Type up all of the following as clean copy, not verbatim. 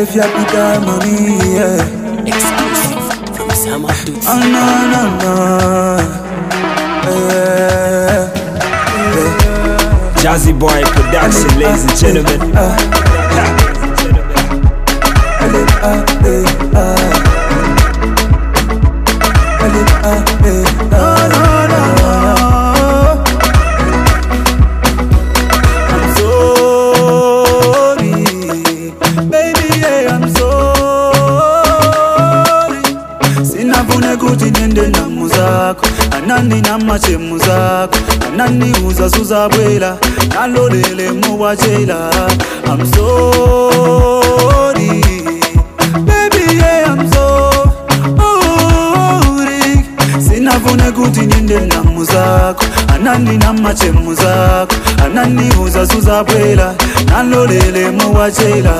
if you be there, mommy, yeah. Exclusive from Sam Abdul. Oh, no, Jazzy Boy Production, ladies and gentlemen. I'm sorry, baby, yeah, I'm sorry. Sinafune kuti nende na muzako, anani na machemu zako, anani uza bwela, nalolele muwachela. I'm sorry, baby, yeah, I'm sorry. Sinafune kuti nende na muzako, anani na machemu zako, anani uza bwela, nalolele muwachela.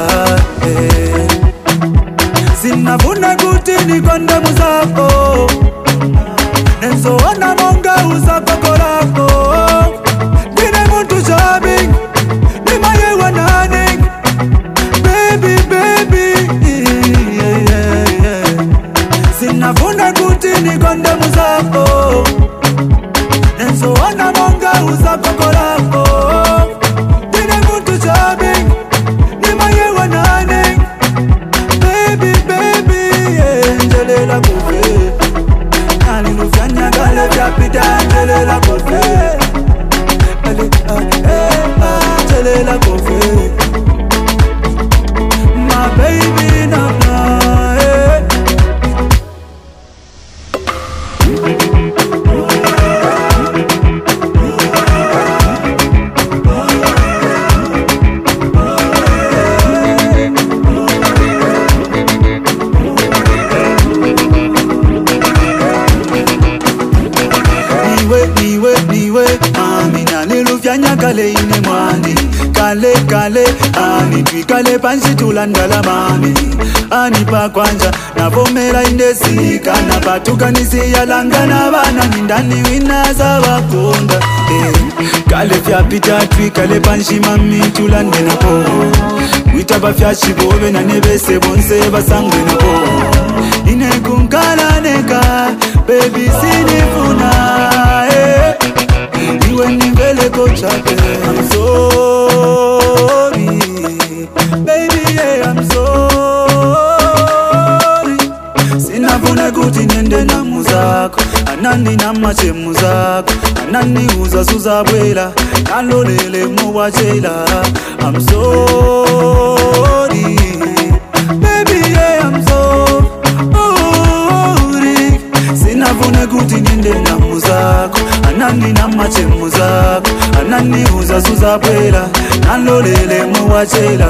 Sinafune kuti nikonde muzako, nenzo wana monga uzako lako. Dine muntu jabi, ni maye wanani. Baby, baby, yeah, yeah. Sinafune kuti nikonde muzako, nenzo wana monga uzako lako. Dine muntu jabi, ni maye wanani. Baby, baby, yeah, njelela kufe. Nilufanya gale vya pita, njelela kufe. Njelela kufe. My baby, nana, niwe mami nalilufyanya kale ine mwani kale ani twikale pansi tulandala mami anipa kwanja navomera indesika napatukanisiyalangana vana nindani winaza vakonda kale vyapita twikale pansi mami tulande napo witava vyashivove nanevese vonse vasangwe napo inekunkalaneka baby sinifuna iwe niveleko chape. I'm sorry, baby, yeah, I'm sorry. Sinafune kuti nende na muzako, anani na machemu zako, anani uza bwela, nalolele muwachela. I'm sorry, baby, yeah, I'm sorry. Sinafune kuti nende na muzako, anani na machemu zako, anani uza bwela, nalolele muwachela.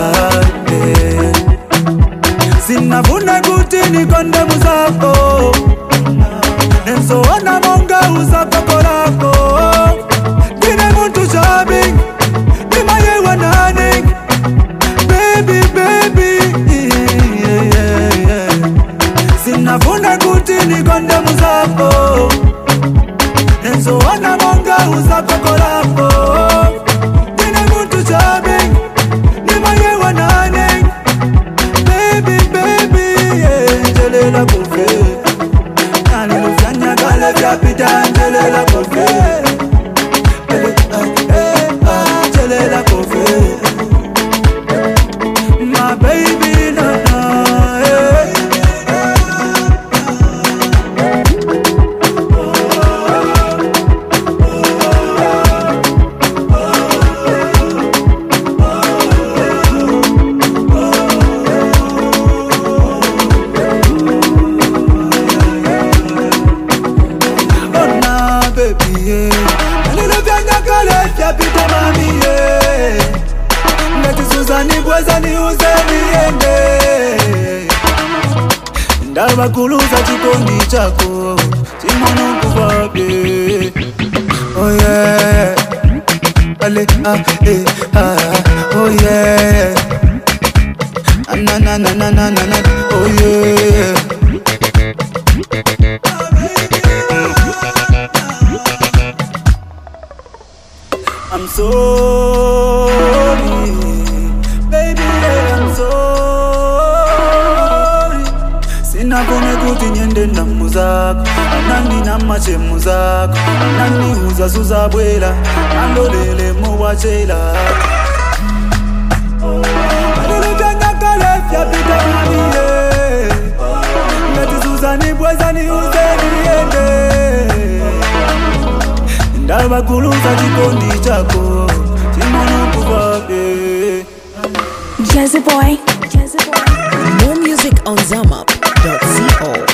Sinafune kuti nikonde muzako, nenzo wana monga uzako lako. Dine muntu jabi, ni maye wanani. Baby, baby, yeah, yeah. Sinafune kuti nikonde muzako, nenzo wana monga uzako lako. Dine muntu jabi, ni maye wanani. Baby, baby, yeah, njelela kufe. Nalilufyanya kale vyapita, njelela kufe. Njelela kufe. My baby, nana, ndavakuluza chikondi chako chimono kuvabe. Oh yeah, ale oh yeah, na na na na na na, oh yeah. I'm sorry, baby, I'm sorry. kuti nyende namu zako anani namachemu zako anani uzazuza bwela nalolele mowachela alilujanyakalefa pita mamiye ngatizuzani bwezani uzeniende ndabakuluza chikondi chako chimono kuvape Jazzy Boy. More music on ZamUp.co.